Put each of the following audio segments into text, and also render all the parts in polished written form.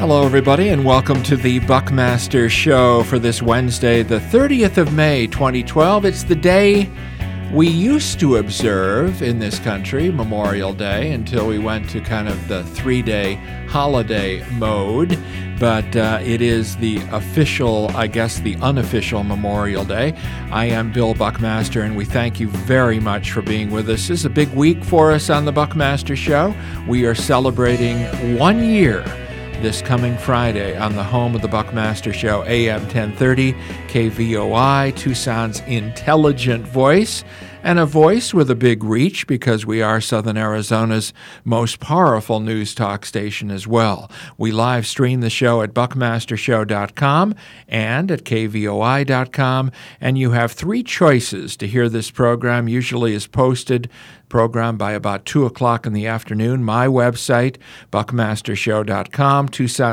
Hello, everybody, and welcome to the Buckmaster Show for this Wednesday, the 30th of May, 2012. It's the day we used to observe in this country, Memorial Day, until we went to kind of the three-day holiday mode. But it is the official, I guess, the unofficial Memorial Day. I am Bill Buckmaster, and we thank you very much for being with us. This is a big week for us on the Buckmaster Show. We are celebrating 1 year this coming Friday on the home of the Buckmaster Show, AM 1030, KVOI, Tucson's intelligent voice, and a voice with a big reach because we are Southern Arizona's most powerful news talk station as well. We live stream the show at buckmastershow.com and at kvoi.com, and you have three choices to hear this program. Usually is posted program by about 2 o'clock in the afternoon. My website, buckmastershow.com,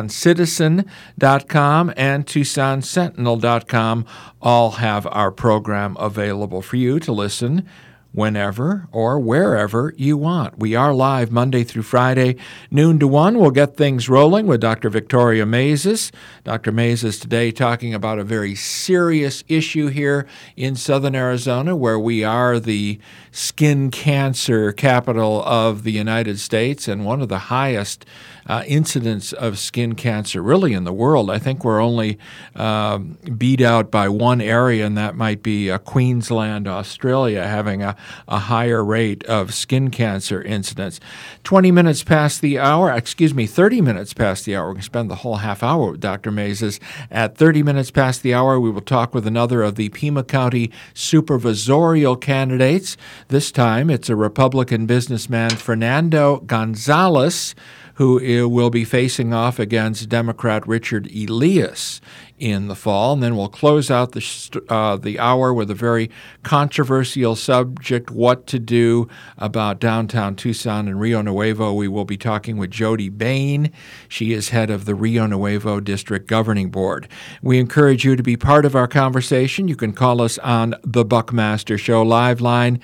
TucsonCitizen.com, and TucsonSentinel.com all have our program available for you to listen whenever or wherever you want. We are live Monday through Friday, noon to 1. We'll get things rolling with Dr. Victoria Maizes. Dr. Maizes today talking about a very serious issue here in Southern Arizona, where we are the skin cancer capital of the United States and one of the highest incidence of skin cancer really in the world. I think we're only beat out by one area, and that might be Queensland, Australia, having a higher rate of skin cancer incidence. 30 minutes past the hour. We're going to spend the whole half hour with Dr. Maizes. At 30 minutes past the hour, we will talk with another of the Pima County supervisorial candidates. This time, it's a Republican businessman, Fernando Gonzalez, who will be facing off against Democrat Richard Elias in the fall. And then we'll close out the hour with a very controversial subject, what to do about downtown Tucson and Rio Nuevo. We will be talking with Jody Bain. She is head of the Rio Nuevo District Governing Board. We encourage you to be part of our conversation. You can call us on the Buckmaster Show live line,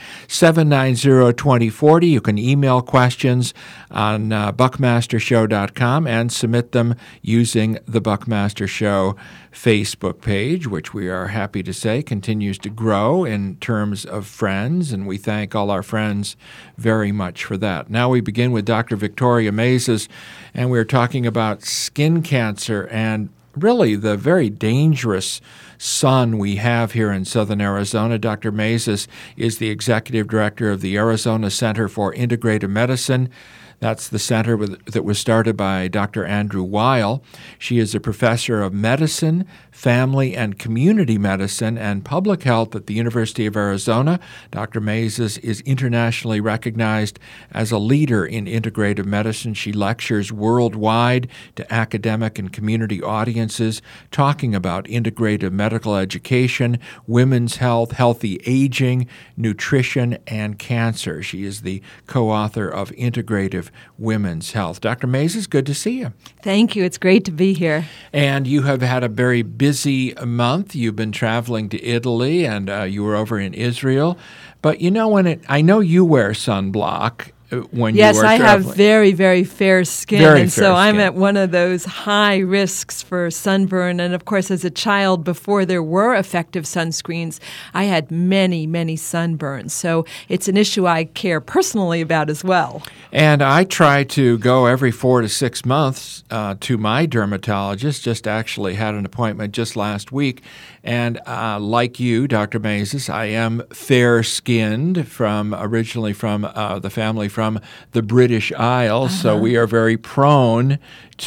790-2040. You can email questions on buckmastershow.com and submit them using the Buckmaster Show Facebook page, which we are happy to say continues to grow in terms of friends, and we thank all our friends very much for that. Now we begin with Dr. Victoria Maizes, and we're talking about skin cancer and really the very dangerous sun we have here in Southern Arizona. Dr. Maizes is the executive director of the Arizona Center for Integrative Medicine. That's the center that was started by Dr. Andrew Weil. She is a professor of medicine, family and community medicine, and public health at the University of Arizona. Dr. Maizes is internationally recognized as a leader in integrative medicine. She lectures worldwide to academic and community audiences, talking about integrative medical education, women's health, healthy aging, nutrition, and cancer. She is the co-author of Integrative Women's Health. Dr. Maizes, good to see you. Thank you. It's great to be here. And you have had a very busy month. You've been traveling to Italy, and you were over in Israel. But you know, I know you wear sunblock when you are traveling. Yes, I have very, very fair skin, so I'm at one of those high risks for sunburn. And of course, as a child, before there were effective sunscreens, I had many, many sunburns. So it's an issue I care personally about as well. And I try to go every 4 to 6 months to my dermatologist. Just actually had an appointment just last week. And like you, Dr. Maizes, I am fair-skinned, originally from the family from the British Isles, so we are very prone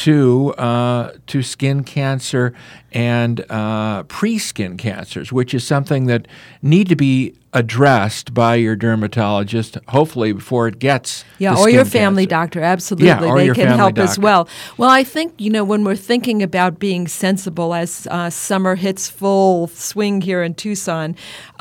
to skin cancer and pre-skin cancers, which is something that need to be addressed by your dermatologist, hopefully before it gets or your family doctor, absolutely. They can help as well. Well, I think, when we're thinking about being sensible as summer hits full swing here in Tucson,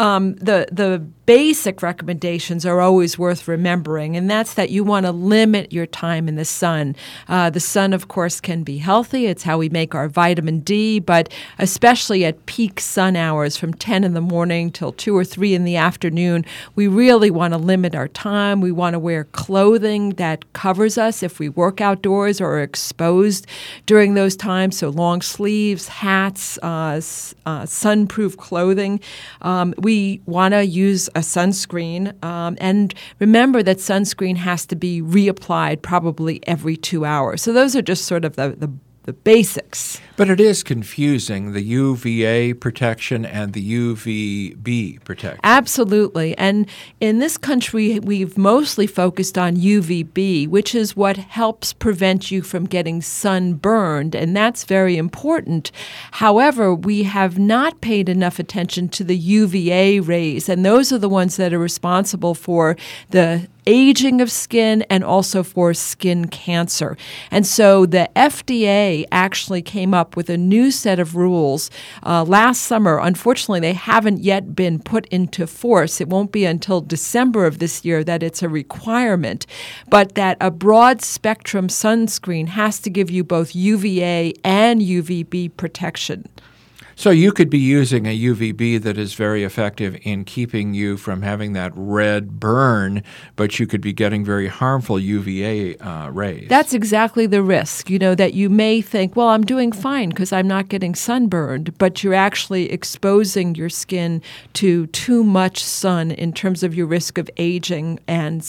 the basic recommendations are always worth remembering, and that's that you want to limit your time in the sun. The sun, of course, can be healthy. It's how we make our vitamin D, but especially at peak sun hours from 10 in the morning till 2 or 3 in the afternoon, we really want to limit our time. We want to wear clothing that covers us if we work outdoors or are exposed during those times. So long sleeves, hats, sunproof clothing. We want to use a sunscreen. And remember that sunscreen has to be reapplied probably every 2 hours. So those are just sort of the basics. But it is confusing, the UVA protection and the UVB protection. Absolutely. And in this country, we've mostly focused on UVB, which is what helps prevent you from getting sunburned, and that's very important. However, we have not paid enough attention to the UVA rays, and those are the ones that are responsible for the aging of skin and also for skin cancer. And so the FDA actually came up with a new set of rules last summer. Unfortunately, they haven't yet been put into force. It won't be until December of this year that it's a requirement, but that a broad spectrum sunscreen has to give you both UVA and UVB protection. So you could be using a UVB that is very effective in keeping you from having that red burn, but you could be getting very harmful UVA rays. That's exactly the risk, that you may think, well, I'm doing fine because I'm not getting sunburned, but you're actually exposing your skin to too much sun in terms of your risk of aging and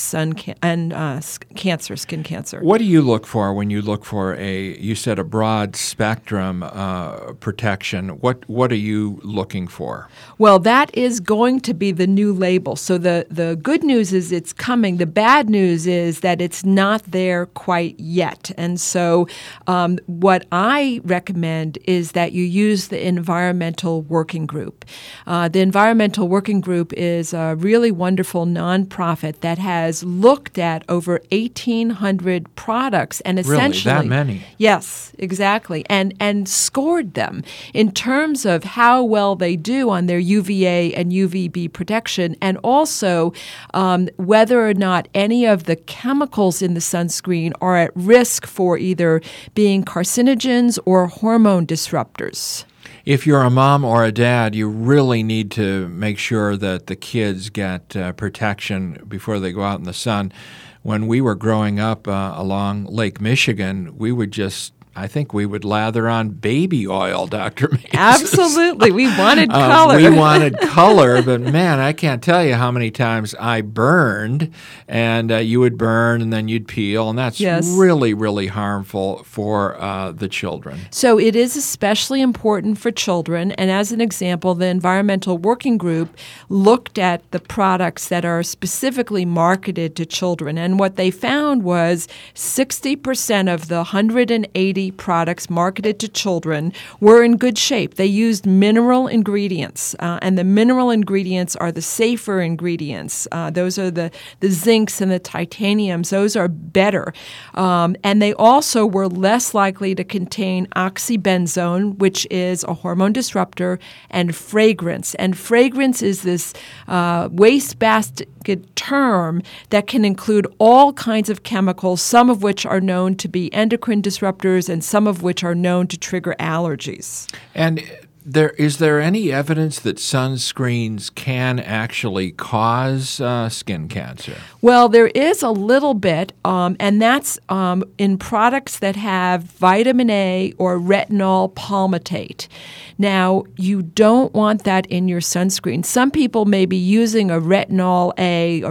cancer, skin cancer. What do you look for when you look for you said a broad spectrum protection? What are you looking for? Well, that is going to be the new label. So the good news is it's coming. The bad news is that it's not there quite yet. And so what I recommend is that you use the Environmental Working Group. The Environmental Working Group is a really wonderful nonprofit that has looked at over 1,800 products and essentially— Really? That many? Yes, exactly. And scored them in terms of how well they do on their UVA and UVB protection, and also whether or not any of the chemicals in the sunscreen are at risk for either being carcinogens or hormone disruptors. If you're a mom or a dad, you really need to make sure that the kids get protection before they go out in the sun. When we were growing up along Lake Michigan, I think we would lather on baby oil, Dr. Mays. Absolutely. We wanted color. We wanted color, but man, I can't tell you how many times I burned, and you would burn and then you'd peel, and that's really, really harmful for the children. So it is especially important for children, and as an example, the Environmental Working Group looked at the products that are specifically marketed to children, and what they found was 60% of the 180 products marketed to children were in good shape. They used mineral ingredients, and the mineral ingredients are the safer ingredients. Those are the zincs and the titaniums. Those are better. And they also were less likely to contain oxybenzone, which is a hormone disruptor, and fragrance. And fragrance is this wastebasket term that can include all kinds of chemicals, some of which are known to be endocrine disruptors and some of which are known to trigger allergies. And is there any evidence that sunscreens can actually cause skin cancer? Well, there is a little bit, and that's in products that have vitamin A or retinol palmitate. Now, you don't want that in your sunscreen. Some people may be using a retinol A,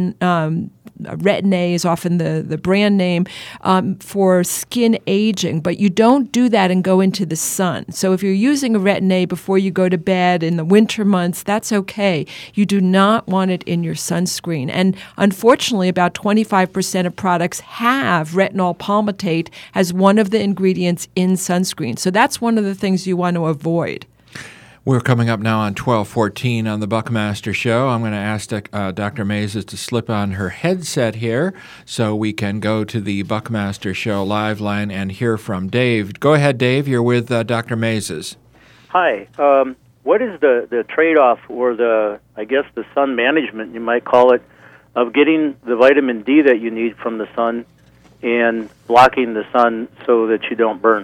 Retin-A is often the brand name, for skin aging, but you don't do that and go into the sun. So if you're using a Retin-A before you go to bed in the winter months, that's okay. You do not want it in your sunscreen. And unfortunately, about 25% of products have retinol palmitate as one of the ingredients in sunscreen. So that's one of the things you want to avoid. We're coming up now on 12:14 on the Buckmaster Show. I'm going to ask Dr. Mays to slip on her headset here so we can go to the Buckmaster Show live line and hear from Dave. Go ahead, Dave. You're with Dr. Mays. Hi. What is the trade-off or the sun management, you might call it, of getting the vitamin D that you need from the sun and blocking the sun so that you don't burn?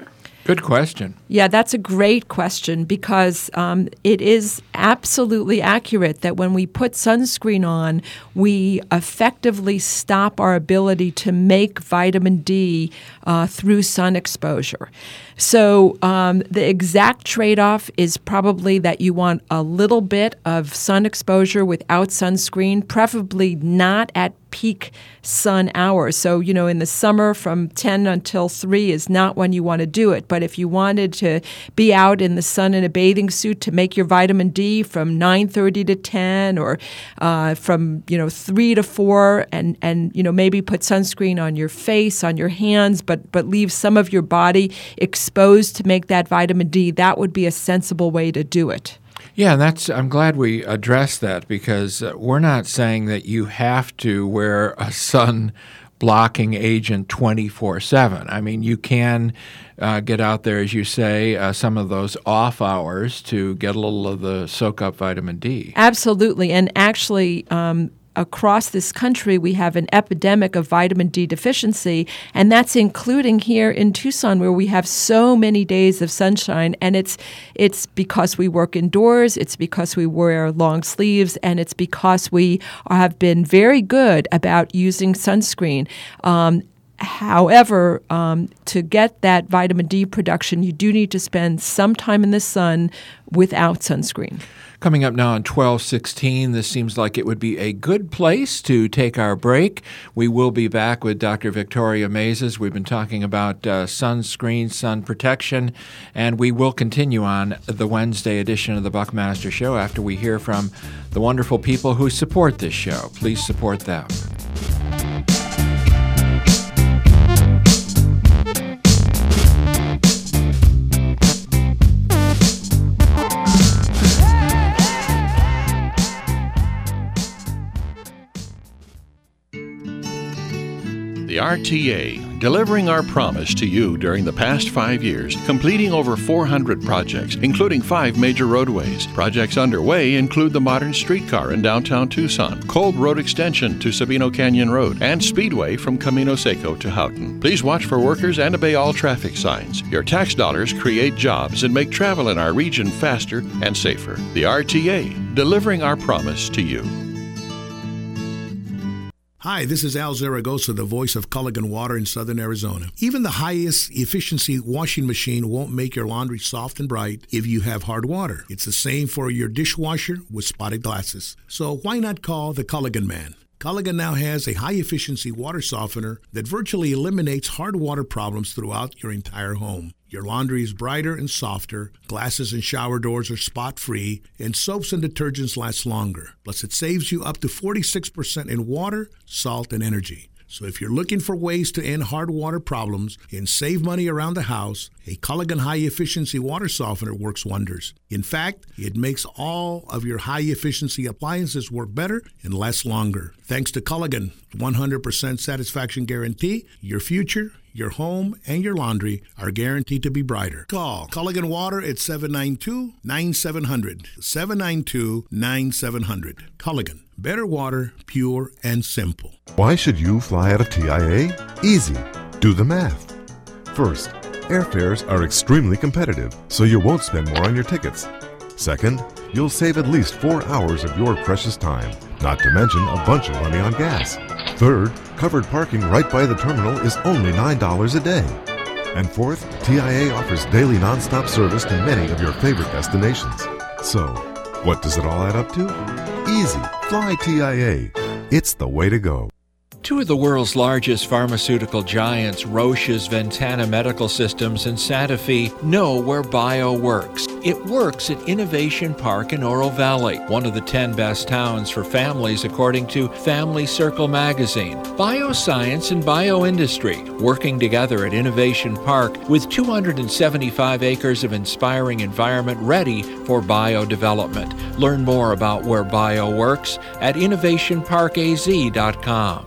Good question. Yeah, that's a great question because it is absolutely accurate that when we put sunscreen on, we effectively stop our ability to make vitamin D through sun exposure. So the exact trade-off is probably that you want a little bit of sun exposure without sunscreen, preferably not at peak sun hours. So, in the summer from 10 until 3 is not when you want to do it. But if you wanted to be out in the sun in a bathing suit to make your vitamin D from 9:30 to 10 or from, 3 to 4 and maybe put sunscreen on your face, on your hands, but leave some of your body exposed to make that vitamin D, that would be a sensible way to do it. Yeah, I'm glad we addressed that because we're not saying that you have to wear a sun-blocking agent 24/7. I mean, you can get out there, as you say, some of those off hours to get a little of the soak-up vitamin D. Absolutely, and actually across this country, we have an epidemic of vitamin D deficiency, and that's including here in Tucson where we have so many days of sunshine, and it's because we work indoors, it's because we wear long sleeves, and it's because we have been very good about using sunscreen. However, to get that vitamin D production, you do need to spend some time in the sun without sunscreen. Coming up now on 12:16, this seems like it would be a good place to take our break. We will be back with Dr. Victoria Maizes. We've been talking about sunscreen, sun protection, and we will continue on the Wednesday edition of the Buckmaster Show after we hear from the wonderful people who support this show. Please support them. The RTA, delivering our promise to you during the past 5 years, completing over 400 projects, including 5 major roadways. Projects underway include the modern streetcar in downtown Tucson, Cold Road Extension to Sabino Canyon Road, and Speedway from Camino Seco to Houghton. Please watch for workers and obey all traffic signs. Your tax dollars create jobs and make travel in our region faster and safer. The RTA, delivering our promise to you. Hi, this is Al Zaragoza, the voice of Culligan Water in Southern Arizona. Even the highest efficiency washing machine won't make your laundry soft and bright if you have hard water. It's the same for your dishwasher with spotted glasses. So why not call the Culligan Man? Culligan now has a high-efficiency water softener that virtually eliminates hard water problems throughout your entire home. Your laundry is brighter and softer, glasses and shower doors are spot-free, and soaps and detergents last longer. Plus, it saves you up to 46% in water, salt, and energy. So if you're looking for ways to end hard water problems and save money around the house, a Culligan high-efficiency water softener works wonders. In fact, it makes all of your high-efficiency appliances work better and last longer. Thanks to Culligan 100% satisfaction guarantee, your future, your home, and your laundry are guaranteed to be brighter. Call Culligan Water at 792-9700. 792-9700. Culligan. Better water, pure and simple. Why should you fly out of TIA? Easy. Do the math. First, airfares are extremely competitive, so you won't spend more on your tickets. Second, you'll save at least 4 hours of your precious time, not to mention a bunch of money on gas. Third, covered parking right by the terminal is only $9 a day. And fourth, TIA offers daily nonstop service to many of your favorite destinations. So, what does it all add up to? Easy. Fly TIA. It's the way to go. Two of the world's largest pharmaceutical giants, Roche's Ventana Medical Systems and Santa Fe, know where bio works. It works at Innovation Park in Oro Valley, one of the 10 best towns for families according to Family Circle magazine. Bioscience and bioindustry working together at Innovation Park with 275 acres of inspiring environment ready for biodevelopment. Learn more about where bio works at innovationparkaz.com.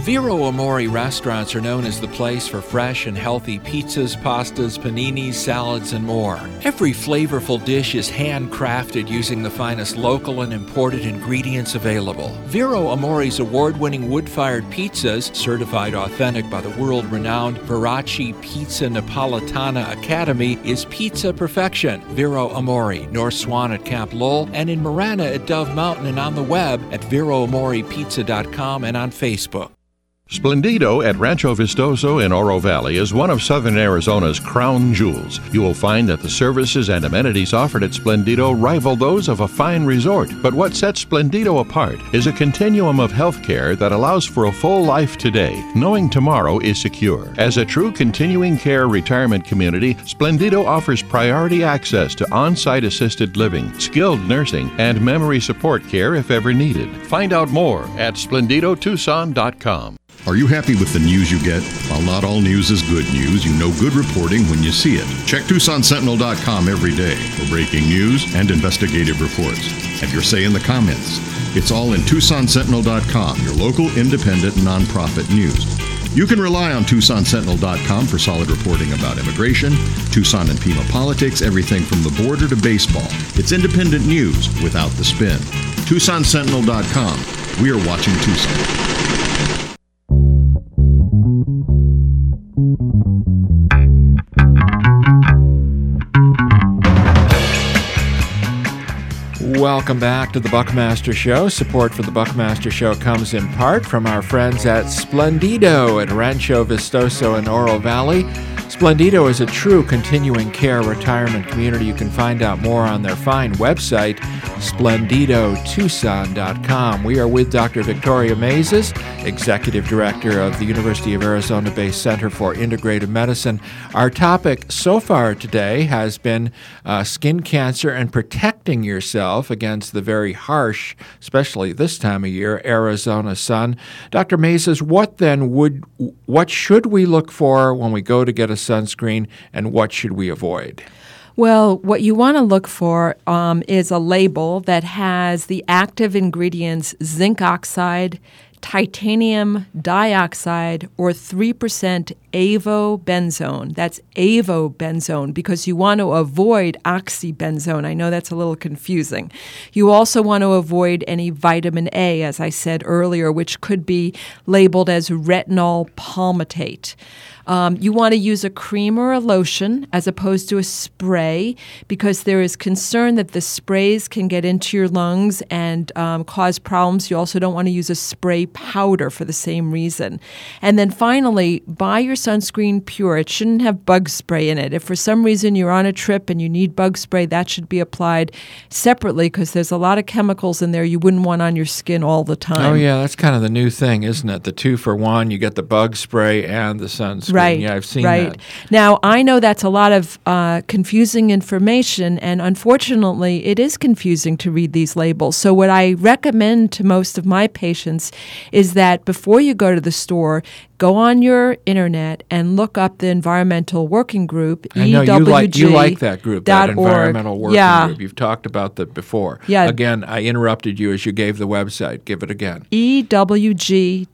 Vero Amore restaurants are known as the place for fresh and healthy pizzas, pastas, paninis, salads, and more. Every flavorful dish is handcrafted using the finest local and imported ingredients available. Vero Amore's award-winning wood-fired pizzas, certified authentic by the world-renowned Veracci Pizza Napolitana Academy, is pizza perfection. Vero Amore, North Swan at Camp Lowell, and in Marana at Dove Mountain, and on the web at VeroAmorePizza.com and on Facebook. Splendido at Rancho Vistoso in Oro Valley is one of Southern Arizona's crown jewels. You will find that the services and amenities offered at Splendido rival those of a fine resort. But what sets Splendido apart is a continuum of health care that allows for a full life today, knowing tomorrow is secure. As a true continuing care retirement community, Splendido offers priority access to on-site assisted living, skilled nursing, and memory support care if ever needed. Find out more at SplendidoTucson.com. Are you happy with the news you get? While not all news is good news, you know good reporting when you see it. Check TucsonSentinel.com every day for breaking news and investigative reports. Have your say in the comments. It's all in TucsonSentinel.com, your local independent nonprofit news. You can rely on TucsonSentinel.com for solid reporting about immigration, Tucson and Pima politics, everything from the border to baseball. It's independent news without the spin. TucsonSentinel.com. We are watching Tucson. Welcome back to the Buckmaster Show. Support for the Buckmaster Show comes in part from our friends at Splendido at Rancho Vistoso in Oro Valley. Splendido is a true continuing care retirement community. You can find out more on their fine website, SplendidoTucson.com. We are with Dr. Victoria Maizes, Executive Director of the University of Arizona-based Center for Integrative Medicine. Our topic so far today has been skin cancer and protecting yourself against the very harsh, especially this time of year, Arizona sun. Dr. Maizes, what should we look for when we go to get a sunscreen, and what should we avoid? Well, what you want to look for is a label that has the active ingredients zinc oxide, titanium dioxide, or 3% avobenzone. That's avobenzone because you want to avoid oxybenzone. I know that's a little confusing. You also want to avoid any vitamin A, as I said earlier, which could be labeled as retinol palmitate. You want to use a cream or a lotion as opposed to a spray because there is concern that the sprays can get into your lungs and cause problems. You also don't want to use a spray powder for the same reason. And then finally, buy your sunscreen pure. It shouldn't have bug spray in it. If for some reason you're on a trip and you need bug spray, that should be applied separately because there's a lot of chemicals in there you wouldn't want on your skin all the time. Oh, yeah, that's kind of the new thing, isn't it? The 2-for-1, you get the bug spray and the sunscreen. Right. Yeah, I've seen that. Now, I know that's a lot of confusing information, and unfortunately, it is confusing to read these labels. So what I recommend to most of my patients is that before you go to the store, go on your internet and look up the Environmental Working Group, EWG. I know you like that group, that Environmental Working Group. You've talked about that before. Yeah. Again, I interrupted you as you gave the website. Give it again. EWG.org,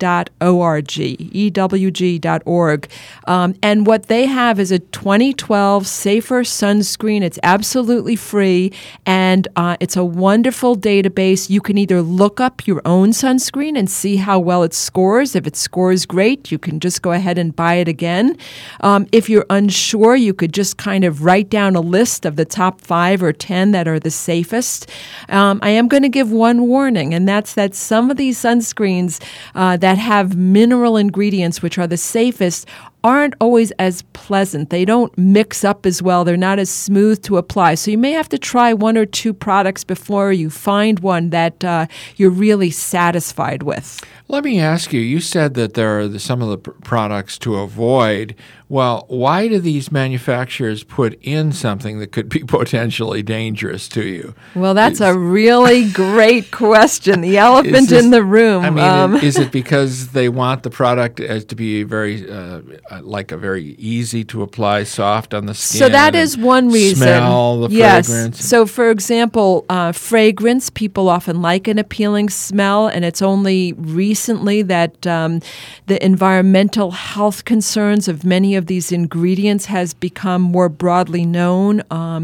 EWG.org. And what they have is a 2012 Safer Sunscreen. It's absolutely free, and it's a wonderful database. You can either look up your own sunscreen and see how well it scores. If it scores great, you can just go ahead and buy it again. If you're unsure, you could just kind of write down a list of the top 5 or 10 that are the safest. I am going to give one warning, and that's that some of these sunscreens that have mineral ingredients, which are the safest, aren't always as pleasant. They don't mix up as well. They're not as smooth to apply. So you may have to try 1 or 2 products before you find one that you're really satisfied with. Let me ask you, you said that there are some of the products to avoid. Well, why do these manufacturers put in something that could be potentially dangerous to you? Well, that's a really great question. The elephant in the room. I mean, is it because they want the product as to be very like a very easy to apply, soft on the skin. So that is one reason. Smell, the fragrance. So, for example, fragrance, people often like an appealing smell, and it's only recently that the environmental health concerns of many of these ingredients has become more broadly known.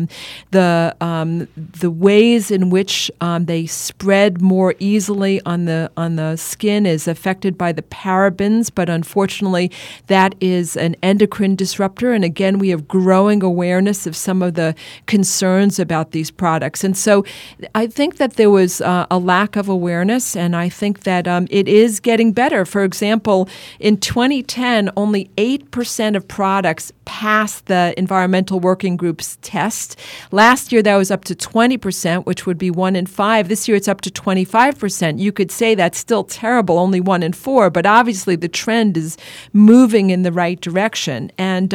The ways in which they spread more easily on the skin is affected by the parabens, but unfortunately that is an endocrine disruptor. And again, we have growing awareness of some of the concerns about these products. And so I think that there was a lack of awareness, and I think that it is getting better. For example, in 2010, only 8% of products passed the Environmental Working Group's test. Last year, that was up to 20%, which would be 1 in 5. This year, it's up to 25%. You could say that's still terrible, only 1 in 4, but obviously the trend is moving in the right direction. And,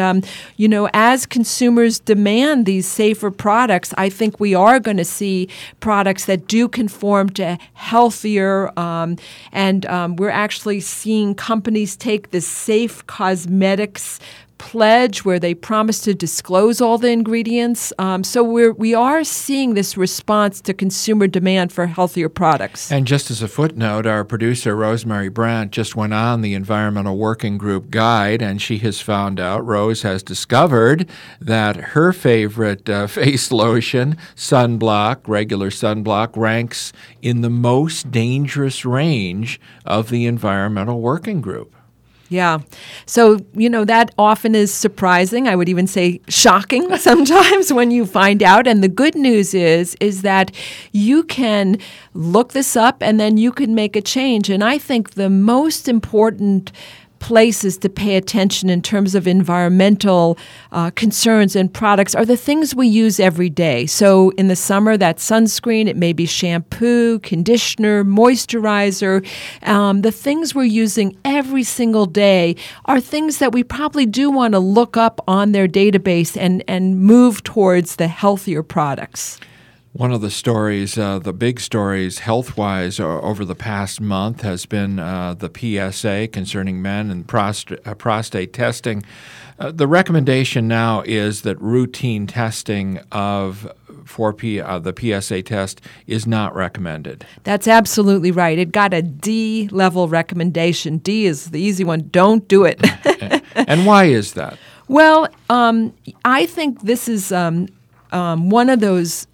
as consumers demand these safer products, I think we are going to see products that do conform to healthier, and we're actually seeing companies take the Safe Cosmetics pledge where they promise to disclose all the ingredients. So we are seeing this response to consumer demand for healthier products. And just as a footnote, our producer, Rosemary Brandt, just went on the Environmental Working Group guide, and she has found out, Rose has discovered, that her favorite face lotion, sunblock, regular sunblock, ranks in the most dangerous range of the Environmental Working Group. Yeah. So, that often is surprising. I would even say shocking sometimes when you find out. And the good news is that you can look this up and then you can make a change. And I think the most important places to pay attention in terms of environmental concerns and products are the things we use every day. So in the summer, that's sunscreen. It may be shampoo, conditioner, moisturizer. The things we're using every single day are things that we probably do want to look up on their database and move towards the healthier products. One of the stories, the big stories health-wise over the past month has been the PSA concerning men and prostate testing. The recommendation now is that routine testing for the PSA test is not recommended. That's absolutely right. It got a D level recommendation. D is the easy one. Don't do it. And why is that? Well, I think this is one of those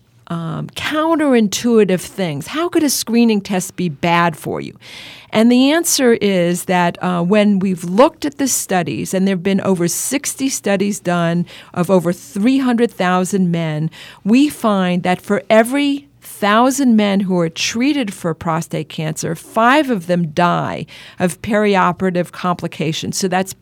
counterintuitive things. How could a screening test be bad for you? And the answer is that when we've looked at the studies, and there have been over 60 studies done of over 300,000 men, we find that for every 1,000 men who are treated for prostate cancer, 5 of them die of perioperative complications. So that's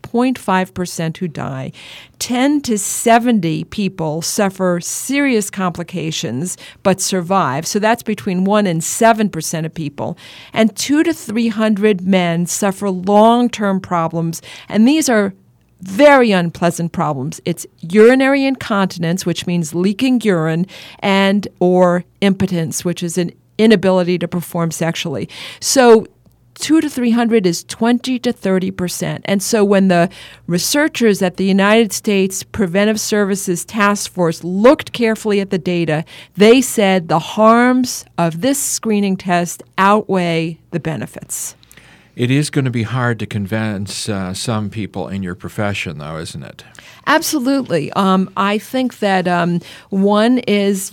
0.5% who die. 10 to 70 people suffer serious complications but survive. So that's between 1 and 7% of people. And 200 to 300 men suffer long-term problems. And these are very unpleasant problems. It's urinary incontinence, which means leaking urine, and or impotence, which is an inability to perform sexually. So 200 to 300 is 20 to 30%. And so when the researchers at the United States Preventive Services Task Force looked carefully at the data, they said the harms of this screening test outweigh the benefits. It is going to be hard to convince some people in your profession, though, isn't it? Absolutely. I think that one is,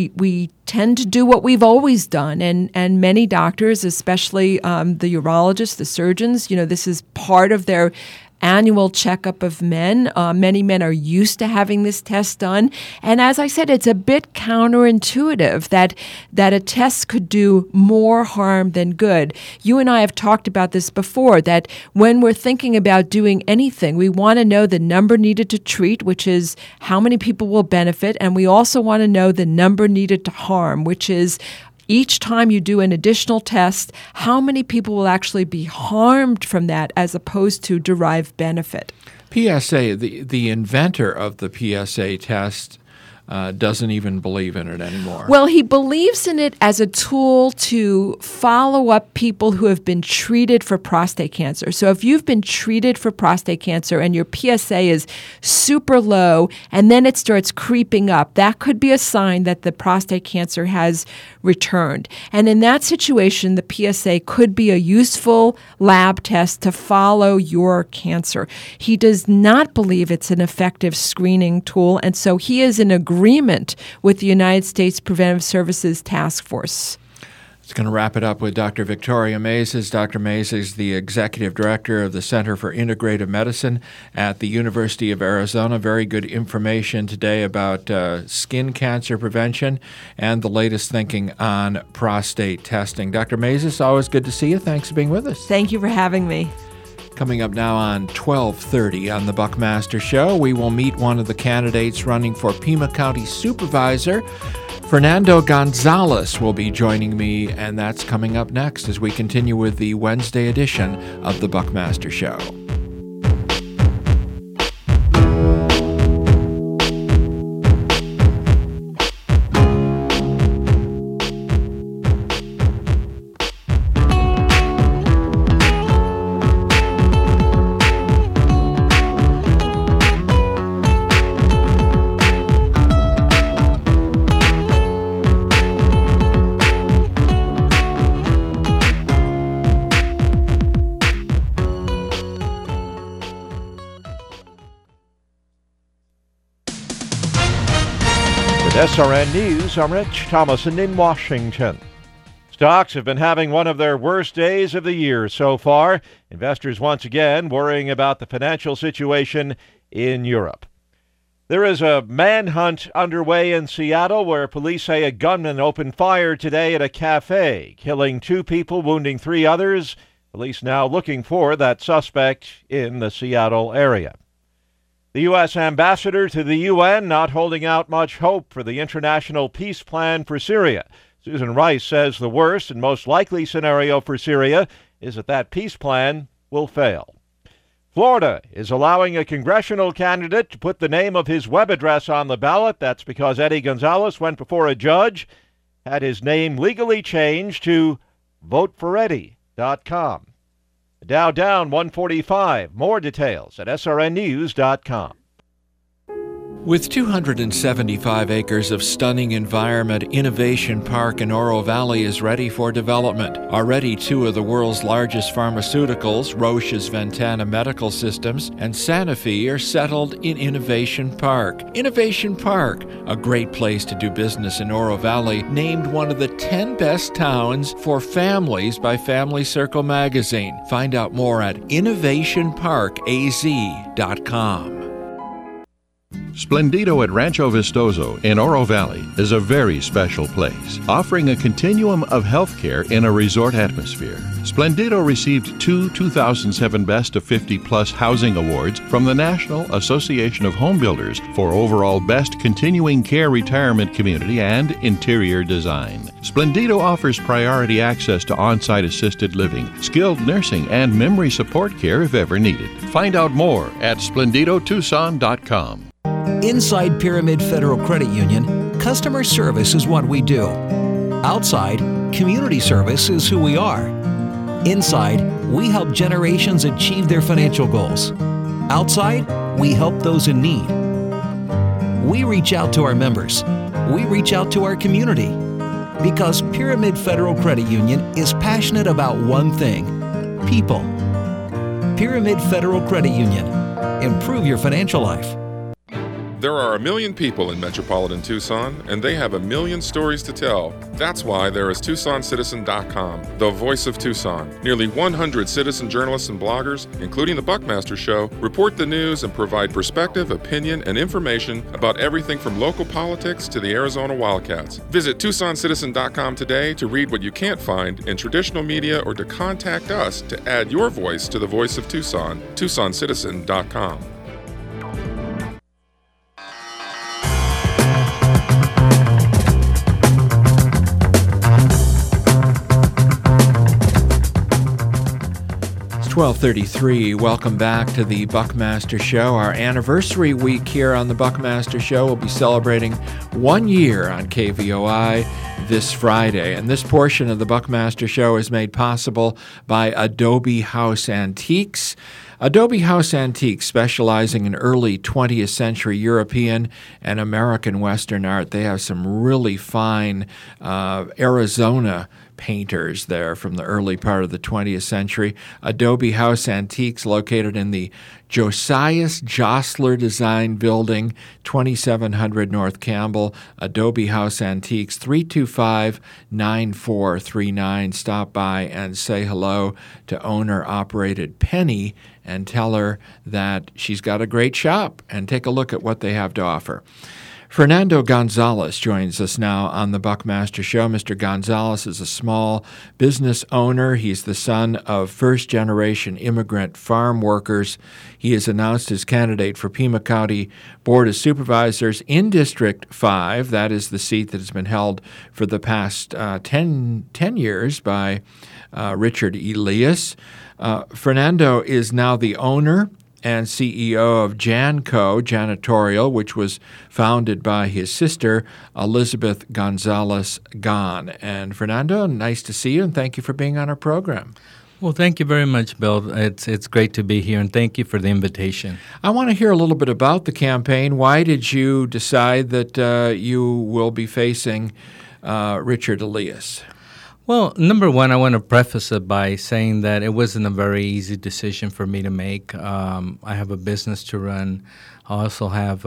we tend to do what we've always done, and many doctors, especially the urologists, the surgeons, this is part of their annual checkup of men. Many men are used to having this test done. And as I said, it's a bit counterintuitive that a test could do more harm than good. You and I have talked about this before, that when we're thinking about doing anything, we want to know the number needed to treat, which is how many people will benefit, and we also want to know the number needed to harm, which is each time you do an additional test, how many people will actually be harmed from that as opposed to derive benefit? PSA, the inventor of the PSA test, doesn't even believe in it anymore. Well, he believes in it as a tool to follow up people who have been treated for prostate cancer. So if you've been treated for prostate cancer and your PSA is super low and then it starts creeping up, that could be a sign that the prostate cancer has returned. And in that situation, the PSA could be a useful lab test to follow your cancer. He does not believe it's an effective screening tool, and so he is in agreement with the United States Preventive Services Task Force. It's going to wrap it up with Dr. Victoria Maizes. Dr. Maizes is the Executive Director of the Center for Integrative Medicine at the University of Arizona. Very good information today about skin cancer prevention and the latest thinking on prostate testing. Dr. Maizes, always good to see you. Thanks for being with us. Thank you for having me. Coming up now on 12:30 on the Buckmaster Show, we will meet one of the candidates running for Pima County Supervisor. Fernando Gonzalez will be joining me, and that's coming up next as we continue with the Wednesday edition of the Buckmaster Show. SRN News, I'm Rich Thomason in Washington. Stocks have been having one of their worst days of the year so far. Investors once again worrying about the financial situation in Europe. There is a manhunt underway in Seattle where police say a gunman opened fire today at a cafe, killing 2 people, wounding 3 others. Police now looking for that suspect in the Seattle area. The U.S. ambassador to the UN not holding out much hope for the international peace plan for Syria. Susan Rice says the worst and most likely scenario for Syria is that peace plan will fail. Florida is allowing a congressional candidate to put the name of his web address on the ballot. That's because Eddie Gonzalez went before a judge, had his name legally changed to voteforeddie.com. The Dow down 145. More details at srnnews.com. With 275 acres of stunning environment, Innovation Park in Oro Valley is ready for development. Already 2 of the world's largest pharmaceuticals, Roche's Ventana Medical Systems and Sanofi, are settled in Innovation Park. Innovation Park, a great place to do business in Oro Valley, named one of the 10 best towns for families by Family Circle magazine. Find out more at innovationparkaz.com. Splendido at Rancho Vistoso in Oro Valley is a very special place, offering a continuum of healthcare in a resort atmosphere. Splendido received 2 2007 Best of 50-Plus Housing Awards from the National Association of Home Builders for overall Best Continuing Care Retirement Community and Interior Design. Splendido offers priority access to on-site assisted living, skilled nursing, and memory support care if ever needed. Find out more at splendidotucson.com. Inside Pyramid Federal Credit Union, customer service is what we do. Outside, community service is who we are. Inside, we help generations achieve their financial goals. Outside, we help those in need. We reach out to our members. We reach out to our community. Because Pyramid Federal Credit Union is passionate about one thing: people. Pyramid Federal Credit Union. Improve your financial life. There are 1 million people in metropolitan Tucson, and they have 1 million stories to tell. That's why there is TucsonCitizen.com, the voice of Tucson. Nearly 100 citizen journalists and bloggers, including the Buckmaster Show, report the news and provide perspective, opinion, and information about everything from local politics to the Arizona Wildcats. Visit TucsonCitizen.com today to read what you can't find in traditional media or to contact us to add your voice to the voice of Tucson. TucsonCitizen.com. 12:33. Welcome back to the Buckmaster Show. Our anniversary week here on the Buckmaster Show will be celebrating 1 year on KVOI this Friday. And this portion of the Buckmaster Show is made possible by Adobe House Antiques. Adobe House Antiques, specializing in early 20th century European and American Western art. They have some really fine Arizona painters there from the early part of the 20th century. Adobe House Antiques, located in the Josias Jostler Design Building, 2700 North Campbell. Adobe House Antiques, 325-9439. Stop by and say hello to owner-operated Penny and tell her that she's got a great shop, and take a look at what they have to offer. Fernando Gonzalez joins us now on the Buckmaster Show. Mr. Gonzalez is a small business owner. He's the son of first-generation immigrant farm workers. He has announced his candidate for Pima County Board of Supervisors in District 5. That is the seat that has been held for the past 10 years by Richard Elias. Fernando is now the owner and CEO of Janco Janitorial, which was founded by his sister, Elizabeth Gonzalez Gahn. And Fernando, nice to see you, and thank you for being on our program. Well, thank you very much, Bill. It's great to be here, and thank you for the invitation. I want to hear a little bit about the campaign. Why did you decide that you will be facing Richard Elias? Well, number one, I want to preface it by saying that it wasn't a very easy decision for me to make. I have a business to run. I also have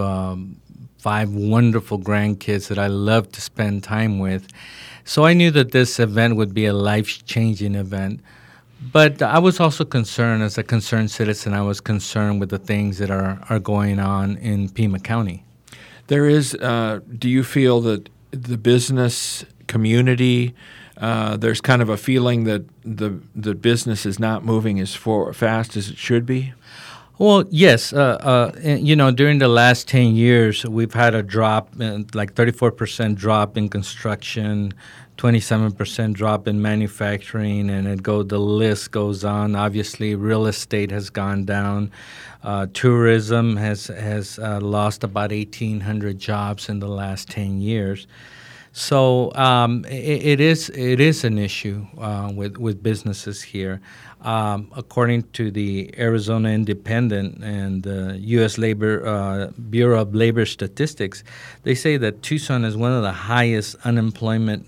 5 wonderful grandkids that I love to spend time with. So I knew that this event would be a life-changing event. But I was also concerned, as a concerned citizen, I was concerned with the things that are going on in Pima County. There is, do you feel that the business community, there's kind of a feeling that the business is not moving as fast as it should be? Well, yes. During the last 10 years, we've had a drop, like 34% drop in construction, 27% drop in manufacturing, and the list goes on. Obviously, real estate has gone down. Tourism has lost about 1,800 jobs in the last 10 years. So it is an issue with businesses here. According to the Arizona Independent and the U.S. Bureau of Labor Statistics, they say that Tucson has one of the highest unemployment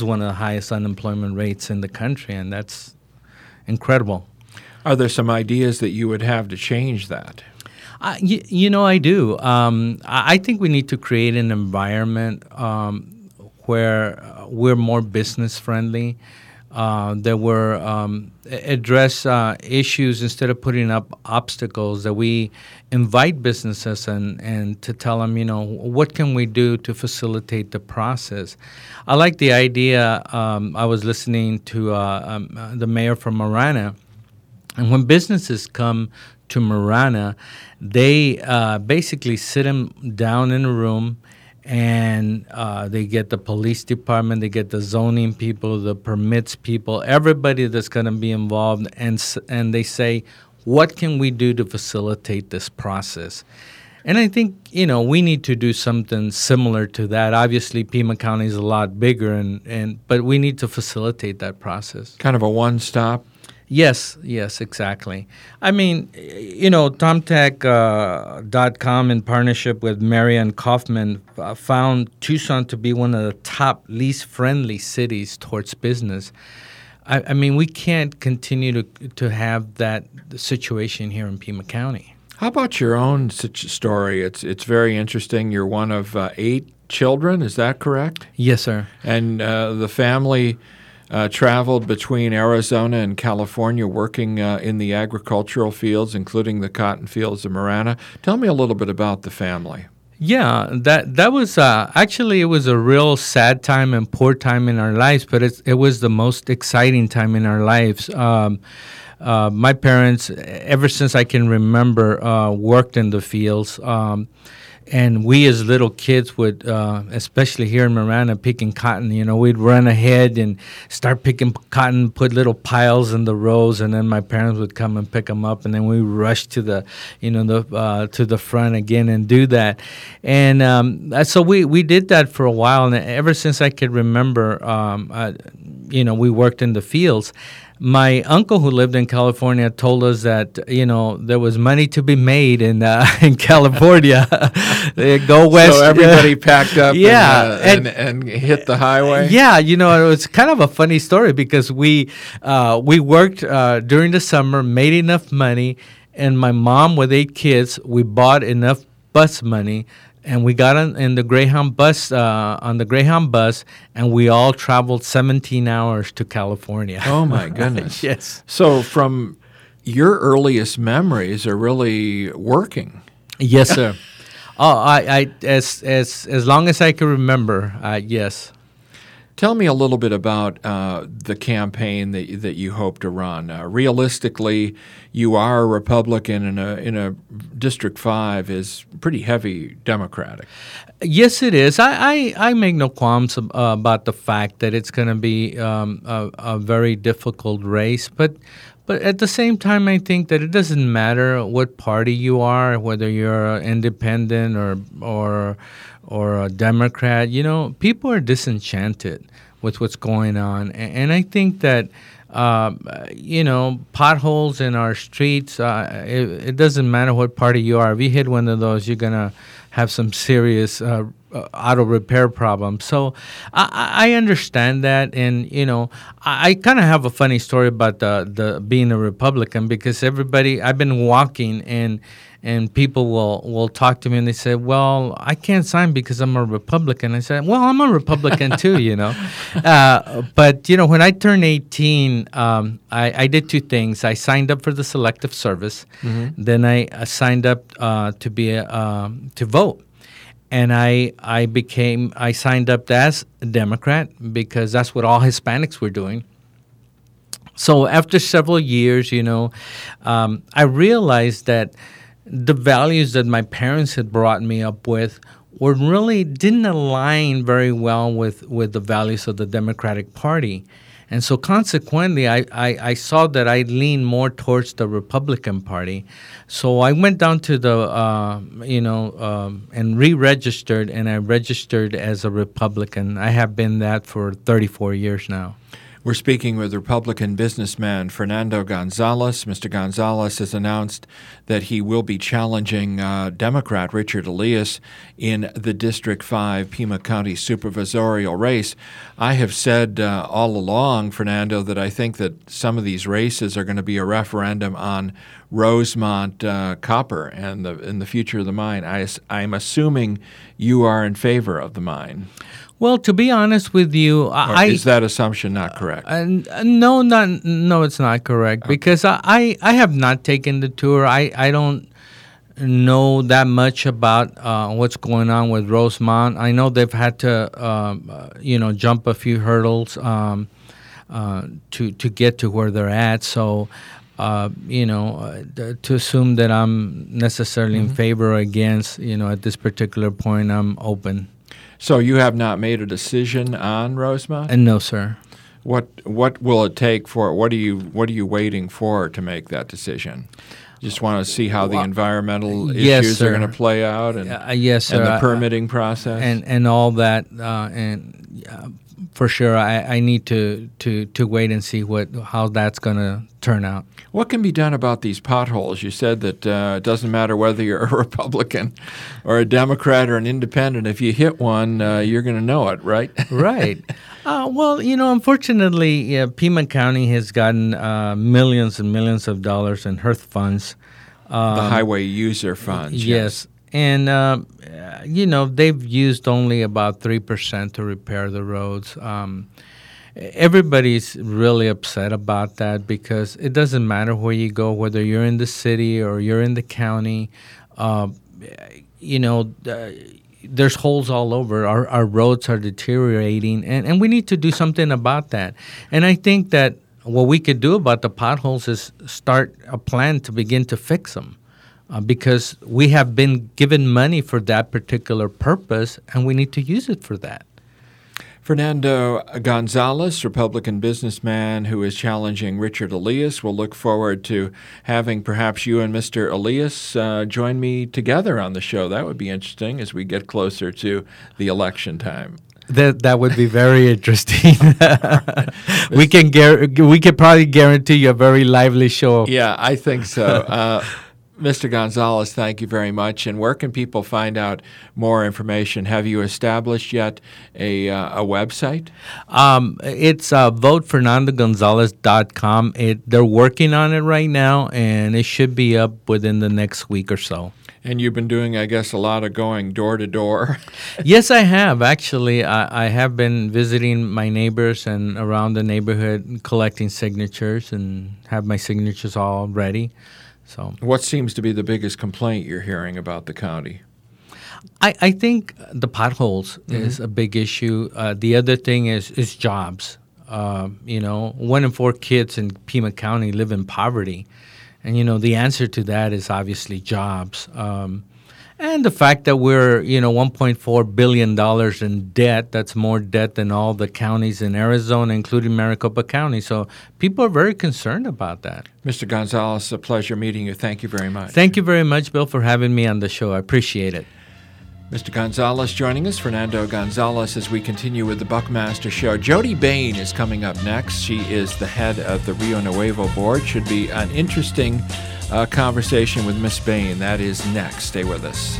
rates in the country, and that's incredible. Are there some ideas that you would have to change that? I do. I think we need to create an environment where we're more business friendly, that we're address issues instead of putting up obstacles, that we invite businesses and to tell them, what can we do to facilitate the process. I like the idea. I was listening to the mayor from Marana, and when businesses come to Marana, they basically sit them down in a room, and they get the police department, they get the zoning people, the permits people, everybody that's going to be involved, and they say, what can we do to facilitate this process? And I think, we need to do something similar to that. Obviously, Pima County is a lot bigger, but we need to facilitate that process. Kind of a one-stop? Yes, exactly. I mean, Tomtech.com in partnership with Marianne Kaufman found Tucson to be one of the top least friendly cities towards business. I mean, we can't continue to have that situation here in Pima County. How about your own story? It's very interesting. You're one of 8 children, is that correct? Yes, sir. And the family traveled between Arizona and California working in the agricultural fields, including the cotton fields of Marana. Tell me a little bit about the family. Yeah, that was actually, it was a real sad time and poor time in our lives, but it was the most exciting time in our lives. My parents, ever since I can remember, worked in the fields. And we as little kids would, especially here in Marana, picking cotton, we'd run ahead and start picking cotton, put little piles in the rows, and then my parents would come and pick them up, and then we rush to the, to the front again and do that. And so we did that for a while, and ever since I could remember, we worked in the fields. My uncle, who lived in California, told us that there was money to be made in California. Go west. So everybody packed up, and hit the highway. Yeah, it was kind of a funny story because we worked during the summer, made enough money, and my mom with 8 kids, we bought enough bus money. And we got in the Greyhound bus, and we all traveled 17 hours to California. Oh, my goodness. Yes. So from your earliest memories are really working. Yes, sir. As long as I can remember, yes. Tell me a little bit about the campaign that you hope to run. Realistically, you are a Republican, in a District 5 is pretty heavy Democratic. Yes, it is. I make no qualms about the fact that it's going to be a very difficult race, but at the same time, I think that it doesn't matter what party you are, whether you're independent or a Democrat. People are disenchanted with what's going on, and I think that potholes in our streets. It doesn't matter what party you are. If you hit one of those, you're gonna have some serious auto repair problems. So I understand that, and I kind of have a funny story about the being a Republican, because I've been walking and people will talk to me and they say, well, I can't sign because I'm a Republican. I said, well, I'm a Republican too, But, when I turned 18, I did 2 things. I signed up for the Selective Service. Mm-hmm. Then I signed up to vote. And I signed up as a Democrat because that's what all Hispanics were doing. So after several years, I realized that the values that my parents had brought me up with didn't align very well with the values of the Democratic Party. And so consequently, I saw that I leaned more towards the Republican Party. So I went down to and re-registered, and I registered as a Republican. I have been that for 34 years now. We're speaking with Republican businessman Fernando Gonzalez. Mr. Gonzalez has announced that he will be challenging Democrat Richard Elias in the District 5 Pima County supervisorial race. I have said all along, Fernando, that I think that some of these races are going to be a referendum on Rosemont copper and the future of the mine. I'm assuming you are in favor of the mine. Well, to be honest with you, is that assumption not correct? No, it's not correct, okay. Because I have not taken the tour. I don't know that much about what's going on with Rosemont. I know they've had to, jump a few hurdles to get to where they're at. So, to assume that I'm necessarily in favor or against, at this particular point, I'm open. So you have not made a decision on Rosemont? No, sir. What will it take for? What are you waiting for to make that decision? Just want to see how the environmental issues are going to play out, and yes, sir. And the permitting process, and all that, for sure, I need to wait and see how that's going to turn out. What can be done about these potholes? You said that it doesn't matter whether you're a Republican or a Democrat or an independent. If you hit one, you're going to know it, right? Right. Well, unfortunately, Pima County has gotten millions and millions of dollars in HERF funds. The highway user funds. Yes. And, they've used only about 3% to repair the roads. Everybody's really upset about that because it doesn't matter where you go, whether you're in the city or you're in the county. There's holes all over. Our roads are deteriorating, and we need to do something about that. And I think that what we could do about the potholes is start a plan to begin to fix them. Because we have been given money for that particular purpose, and we need to use it for that. Fernando Gonzalez, Republican businessman who is challenging Richard Elias. We'll look forward to having perhaps you and Mr. Elias join me together on the show. That would be interesting as we get closer to the election time. That would be very interesting. We can probably guarantee you a very lively show. Yeah, I think so. Mr. Gonzalez, thank you very much. And where can people find out more information? Have you established yet a website? It's votefernandogonzalez.com. They're working on it right now, and it should be up within the next week or so. And you've been doing, I guess, a lot of going door to door. Yes, I have. Actually, I have been visiting my neighbors and around the neighborhood collecting signatures and have my signatures all ready. So, what seems to be the biggest complaint you're hearing about the county? I think the potholes is a big issue. The other thing is jobs. 1 in 4 kids in Pima County live in poverty. And, the answer to that is obviously jobs. And the fact that we're, $1.4 billion in debt, that's more debt than all the counties in Arizona, including Maricopa County. So people are very concerned about that. Mr. Gonzalez, a pleasure meeting you. Thank you very much. Thank you very much, Bill, for having me on the show. I appreciate it. Mr. Gonzalez joining us, Fernando Gonzalez, as we continue with the Buckmaster Show. Jody Bain is coming up next. She is the head of the Rio Nuevo board. Should be an interesting conversation with Miss Bain. That is next. Stay with us.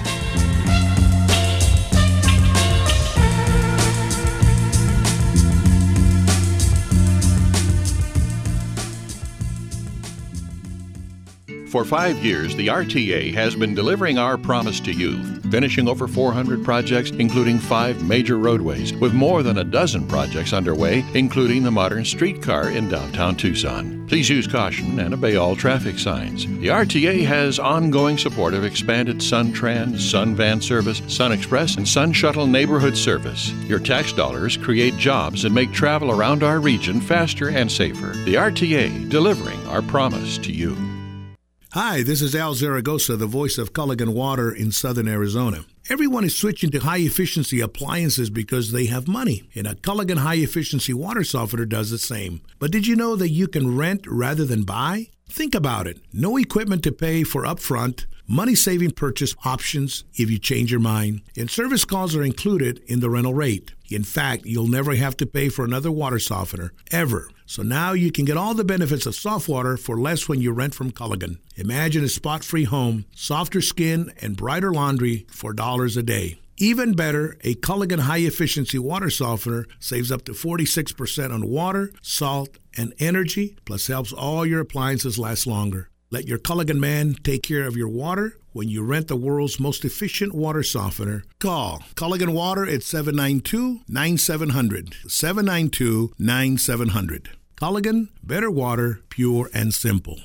For 5 years, the RTA has been delivering our promise to you, finishing over 400 projects, including 5 major roadways, with more than a dozen projects underway, including the modern streetcar in downtown Tucson. Please use caution and obey all traffic signs. The RTA has ongoing support of expanded SunTran, SunVan service, SunExpress, and SunShuttle neighborhood service. Your tax dollars create jobs and make travel around our region faster and safer. The RTA, delivering our promise to you. Hi, this is Al Zaragoza, the voice of Culligan Water in southern Arizona. Everyone is switching to high-efficiency appliances because they have money, and a Culligan high-efficiency water softener does the same. But did you know that you can rent rather than buy? Think about it. No equipment to pay for upfront, money-saving purchase options if you change your mind, and service calls are included in the rental rate. In fact, you'll never have to pay for another water softener, ever. So now you can get all the benefits of soft water for less when you rent from Culligan. Imagine a spot-free home, softer skin, and brighter laundry for $1 a day. Even better, a Culligan high-efficiency water softener saves up to 46% on water, salt, and energy, plus helps all your appliances last longer. Let your Culligan man take care of your water when you rent the world's most efficient water softener. Call Culligan Water at 792-9700. 792-9700. Culligan, better water, pure and simple.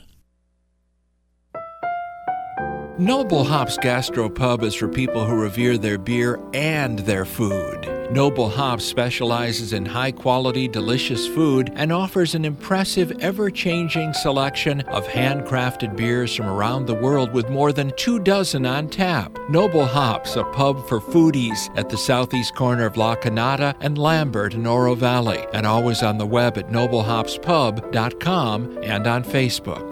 Noble Hops Gastropub is for people who revere their beer and their food. Noble Hops specializes in high-quality, delicious food and offers an impressive, ever-changing selection of handcrafted beers from around the world with more than 24 on tap. Noble Hops, a pub for foodies at the southeast corner of La Canada and Lambert in Oro Valley, and always on the web at noblehopspub.com and on Facebook.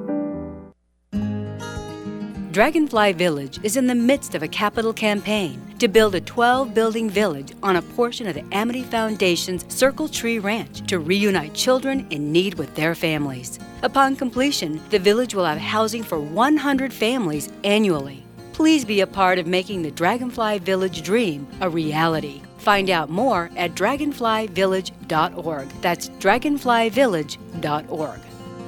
Dragonfly Village is in the midst of a capital campaign to build a 12-building village on a portion of the Amity Foundation's Circle Tree Ranch to reunite children in need with their families. Upon completion, the village will have housing for 100 families annually. Please be a part of making the Dragonfly Village dream a reality. Find out more at dragonflyvillage.org. That's dragonflyvillage.org.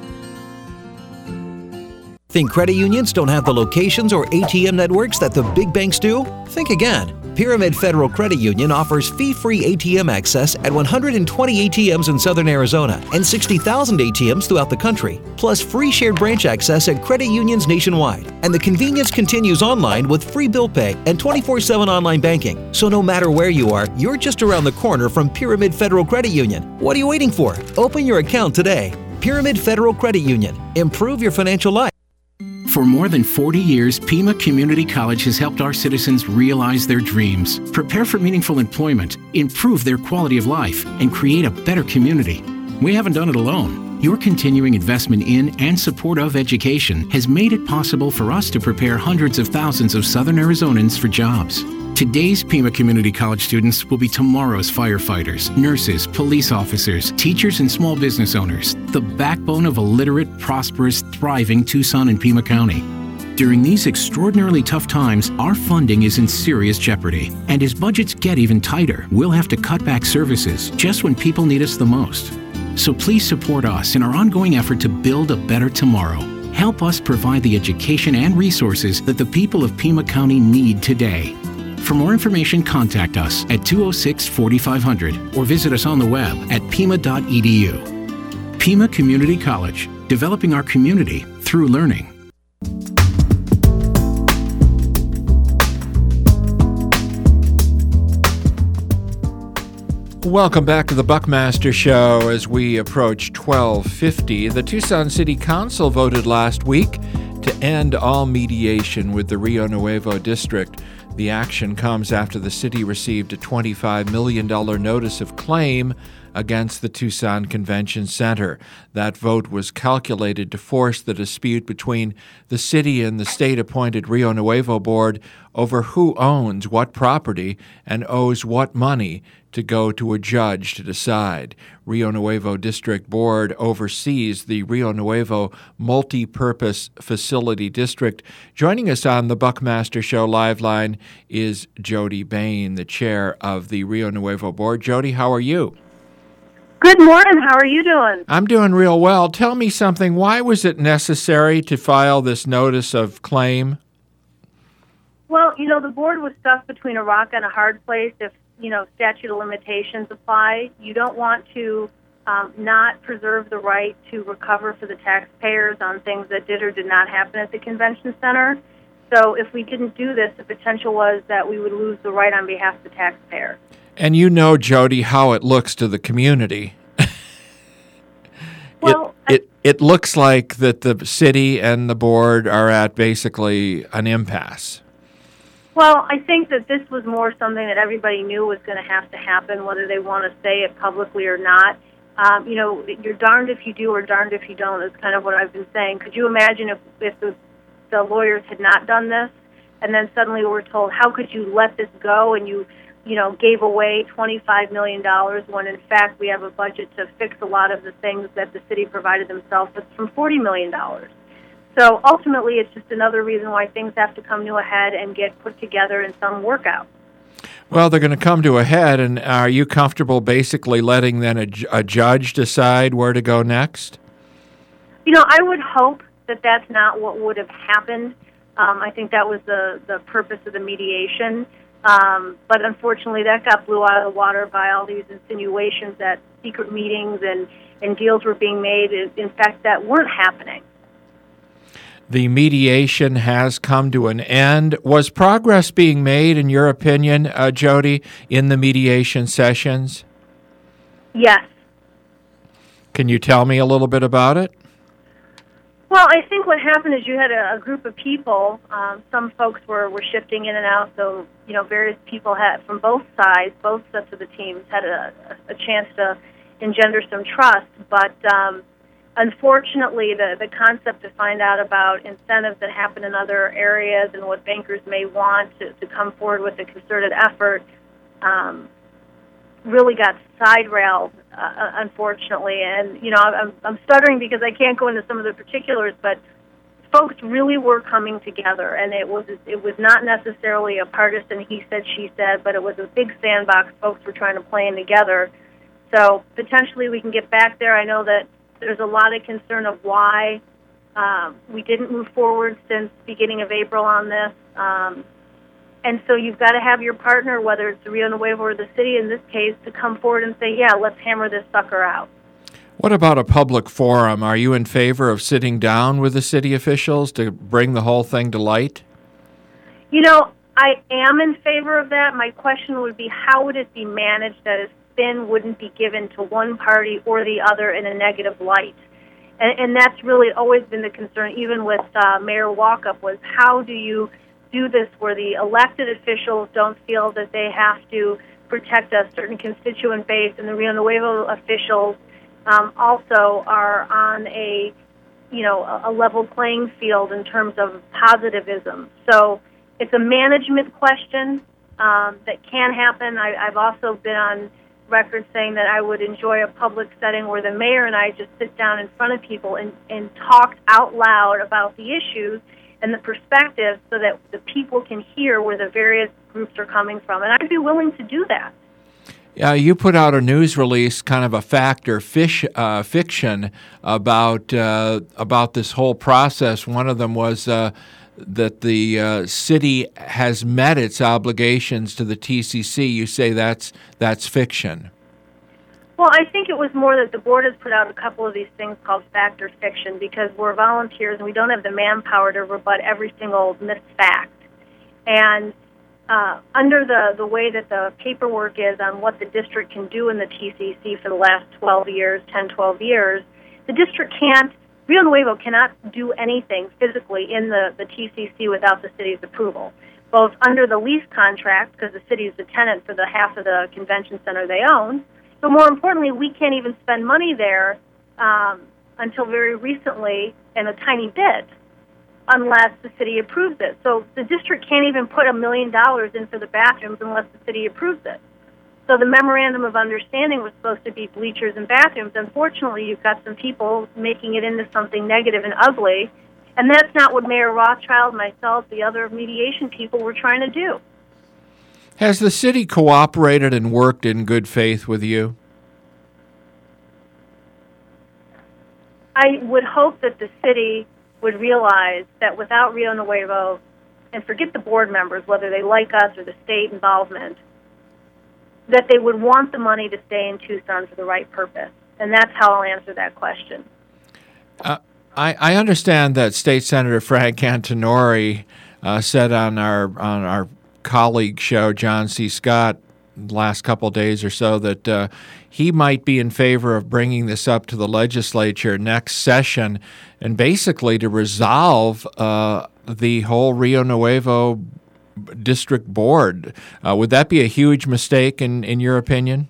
Think credit unions don't have the locations or ATM networks that the big banks do? Think again. Pyramid Federal Credit Union offers fee-free ATM access at 120 ATMs in southern Arizona and 60,000 ATMs throughout the country, plus free shared branch access at credit unions nationwide. And the convenience continues online with free bill pay and 24/7 online banking. So no matter where you are, you're just around the corner from Pyramid Federal Credit Union. What are you waiting for? Open your account today. Pyramid Federal Credit Union. Improve your financial life. For more than 40 years, Pima Community College has helped our citizens realize their dreams, prepare for meaningful employment, improve their quality of life, and create a better community. We haven't done it alone. Your continuing investment in and support of education has made it possible for us to prepare hundreds of thousands of Southern Arizonans for jobs. Today's Pima Community College students will be tomorrow's firefighters, nurses, police officers, teachers, and small business owners, the backbone of a literate, prosperous, thriving Tucson and Pima County. During these extraordinarily tough times, our funding is in serious jeopardy. And as budgets get even tighter, we'll have to cut back services just when people need us the most. So please support us in our ongoing effort to build a better tomorrow. Help us provide the education and resources that the people of Pima County need today. For more information, contact us at 206-4500 or visit us on the web at pima.edu. Pima Community College, developing our community through learning. Welcome back to the Buckmaster Show. As we approach 12:50, the Tucson City Council voted last week to end all mediation with the Rio Nuevo district. The action comes after the city received a $25 million notice of claim against the Tucson Convention Center. That vote was calculated to force the dispute between the city and the state-appointed Rio Nuevo board over who owns what property and owes what money to go to a judge to decide. Rio Nuevo District Board oversees the Rio Nuevo Multi-Purpose Facility District. Joining us on the Buckmaster Show live line is Jody Bain, the chair of the Rio Nuevo Board. Jody, how are you? Good morning. How are you doing? I'm doing real well. Tell me something. Why was it necessary to file this notice of claim? Well, the board was stuck between a rock and a hard place. If, statute of limitations apply, you don't want to not preserve the right to recover for the taxpayers on things that did or did not happen at the convention center. So if we didn't do this, the potential was that we would lose the right on behalf of the taxpayer. And you know, Jody, how it looks to the community. Well, it looks like that the city and the board are at basically an impasse. Well, I think that this was more something that everybody knew was going to have to happen, whether they want to say it publicly or not. You're darned if you do or darned if you don't is kind of what I've been saying. Could you imagine if the lawyers had not done this, and then suddenly we're told, how could you let this go, and you gave away $25 million when, in fact, we have a budget to fix a lot of the things that the city provided themselves with from $40 million. So ultimately, it's just another reason why things have to come to a head and get put together in some workout. Well, they're going to come to a head, and are you comfortable basically letting then a judge decide where to go next? I would hope that that's not what would have happened. I think that was the purpose of the mediation. But unfortunately, that got blew out of the water by all these insinuations that secret meetings and deals were being made, in fact, that weren't happening. The mediation has come to an end. Was progress being made, in your opinion, Jody, in the mediation sessions? Yes. Can you tell me a little bit about it? Well, I think what happened is you had a group of people. Some folks were shifting in and out, so various people had from both sides, both sets of the teams had a chance to engender some trust. But unfortunately, the concept to find out about incentives that happen in other areas and what bankers may want to come forward with a concerted effort really got side-railed, unfortunately. And, I'm stuttering because I can't go into some of the particulars, but folks really were coming together, and it was not necessarily a partisan he said, she said, but it was a big sandbox folks were trying to play in together. So potentially we can get back there. I know that there's a lot of concern of why we didn't move forward since beginning of April on this. And so you've got to have your partner, whether it's the Rio Nuevo or the city in this case, to come forward and say, yeah, let's hammer this sucker out. What about a public forum? Are you in favor of sitting down with the city officials to bring the whole thing to light? I am in favor of that. My question would be, how would it be managed that a spin wouldn't be given to one party or the other in a negative light? And that's really always been the concern, even with Mayor Walkup, was how do you do this where the elected officials don't feel that they have to protect a certain constituent base, and the Rio Nuevo officials also are on a level playing field in terms of positivism. So it's a management question that can happen. I've also been on record saying that I would enjoy a public setting where the mayor and I just sit down in front of people and talk out loud about the issues and the perspectives so that the people can hear where the various groups are coming from. And I'd be willing to do that. You put out a news release, kind of a fact or fiction about this whole process. One of them was that the city has met its obligations to the TCC. You say that's fiction. Well, I think it was more that the board has put out a couple of these things called fact or fiction because we're volunteers and we don't have the manpower to rebut every single misfact. And under the way that the paperwork is on what the district can do in the TCC for the last 12 years, the district Rio Nuevo cannot do anything physically in the TCC without the city's approval, both under the lease contract, because the city is the tenant for the half of the convention center they own, but more importantly, we can't even spend money there until very recently, and a tiny bit, unless the city approves it. So the district can't even put $1 million in for the bathrooms unless the city approves it. So the memorandum of understanding was supposed to be bleachers and bathrooms. Unfortunately, you've got some people making it into something negative and ugly, and that's not what Mayor Rothschild, myself, the other mediation people were trying to do. Has the city cooperated and worked in good faith with you? I would hope that the city would realize that without Rio Nuevo, and forget the board members, whether they like us or the state involvement, that they would want the money to stay in Tucson for the right purpose. And that's how I'll answer that question. I understand that State Senator Frank Antinori said on our colleague show, John C. Scott, the last couple of days or so, that he might be in favor of bringing this up to the legislature next session and basically to resolve the whole Rio Nuevo district board. Would that be a huge mistake in your opinion?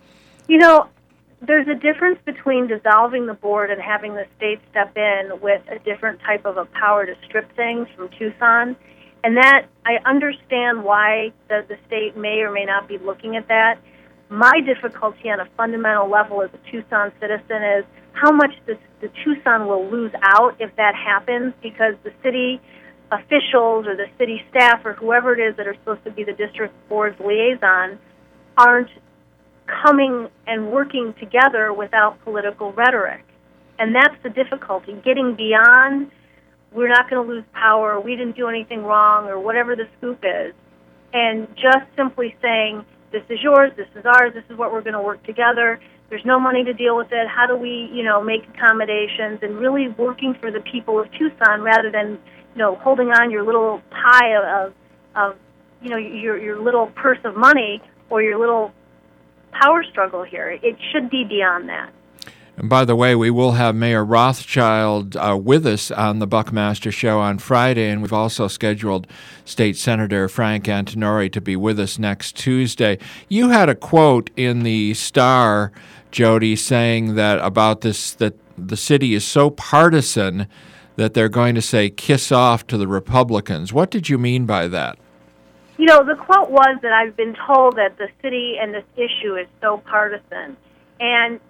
There's a difference between dissolving the board and having the state step in with a different type of a power to strip things from Tucson. And that, I understand why the state may or may not be looking at that. My difficulty on a fundamental level as a Tucson citizen is how much the Tucson will lose out if that happens, because the city officials or the city staff or whoever it is that are supposed to be the district board's liaison aren't coming and working together without political rhetoric. And that's the difficulty, getting beyond we're not going to lose power, we didn't do anything wrong, or whatever the scoop is, and just simply saying, this is yours, this is ours, this is what we're going to work together, there's no money to deal with it, how do we, make accommodations, and really working for the people of Tucson rather than, holding on your little pie of your little purse of money or your little power struggle here. It should be beyond that. And by the way, we will have Mayor Rothschild with us on the Buckmaster Show on Friday, and we've also scheduled State Senator Frank Antinori to be with us next Tuesday. You had a quote in the Star, Jody, saying that about this, that the city is so partisan that they're going to say kiss off to the Republicans. What did you mean by that? The quote was that I've been told that the city and this issue is so partisan. And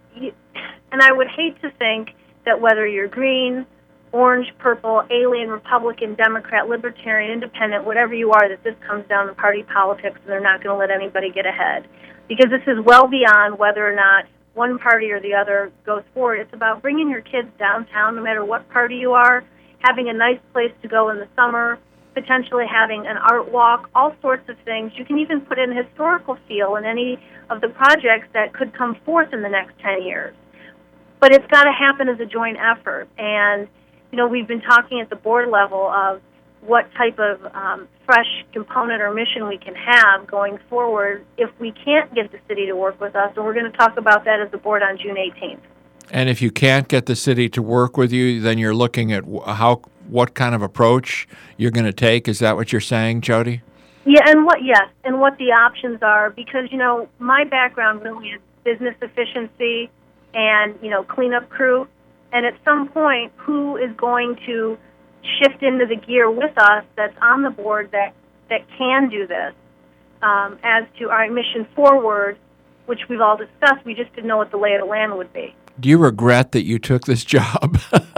I would hate to think that whether you're green, orange, purple, alien, Republican, Democrat, Libertarian, Independent, whatever you are, that this comes down to party politics and they're not going to let anybody get ahead. Because this is well beyond whether or not one party or the other goes forward. It's about bringing your kids downtown, no matter what party you are, having a nice place to go in the summer, potentially having an art walk, all sorts of things. You can even put in a historical feel in any of the projects that could come forth in the next 10 years. But it's got to happen as a joint effort. And, we've been talking at the board level of what type of fresh component or mission we can have going forward if we can't get the city to work with us. And we're going to talk about that as a board on June 18th. And if you can't get the city to work with you, then you're looking at what kind of approach you're going to take. Is that what you're saying, Jody? Yeah, and what the options are, because, my background really is business efficiency and, cleanup crew. And at some point, who is going to shift into the gear with us that's on the board that can do this? As to our mission forward, which we've all discussed, we just didn't know what the lay of the land would be. Do you regret that you took this job?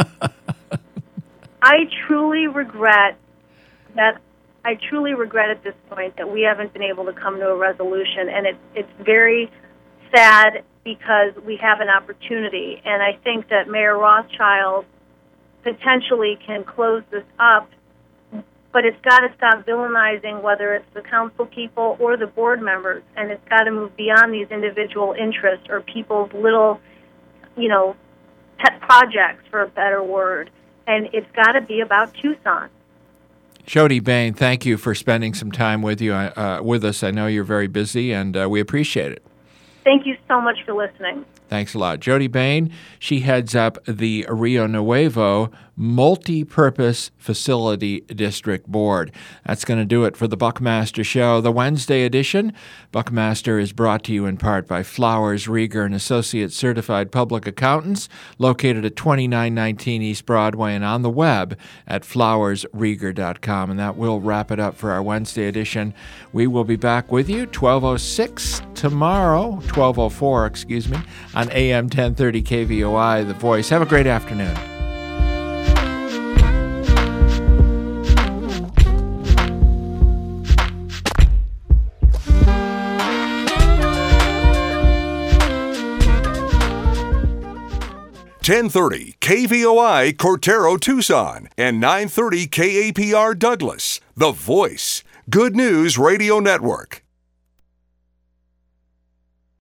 I truly regret at this point that we haven't been able to come to a resolution, and it's very sad because we have an opportunity, and I think that Mayor Rothschild potentially can close this up, but it's got to stop villainizing whether it's the council people or the board members, and it's got to move beyond these individual interests or people's little, pet projects, for a better word, and it's got to be about Tucson. Jody Bain, thank you for spending some time with us. I know you're very busy, and we appreciate it. Thank you so much for listening. Thanks a lot. Jody Bain, she heads up the Rio Nuevo Multi-Purpose Facility District Board. That's going to do it for the Buckmaster Show, the Wednesday edition. Buckmaster is brought to you in part by Flowers, Rieger & Associates Certified Public Accountants, located at 2919 East Broadway and on the web at flowersrieger.com. And that will wrap it up for our Wednesday edition. We will be back with you 12:04 tomorrow, on AM 1030 KVOI, The Voice. Have a great afternoon. .1030 KVOI Cortero Tucson and 930 KAPR Douglas. The Voice. Good News Radio Network.